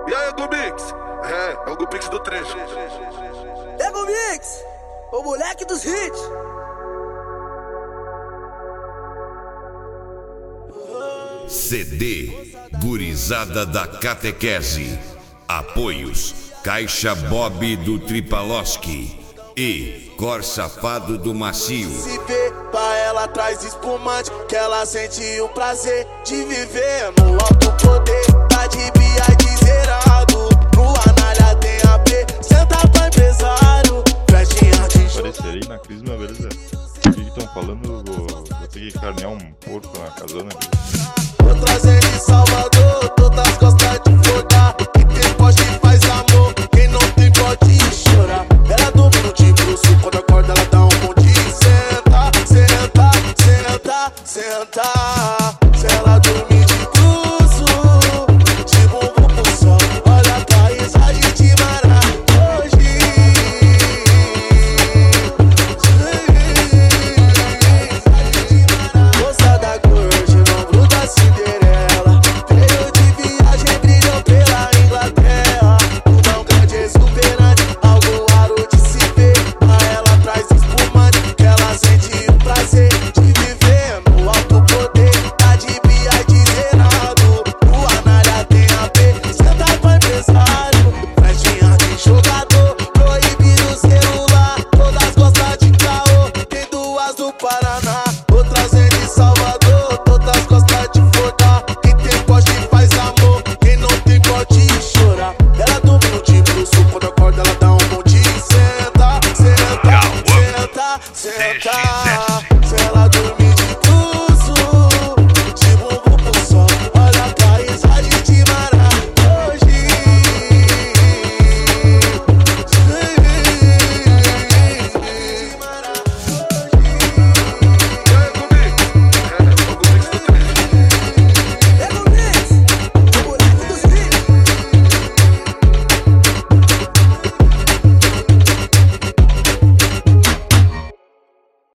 E aí, Gumix? É o Gumix do trecho. Ego Mix, o moleque dos hits. CD Gurizada da Catequese. Apoios Caixa Bob do Tripaloski e Cor Safado do Macio. Se vê, pra ela traz espumante, que ela sente o prazer de viver no alto poder.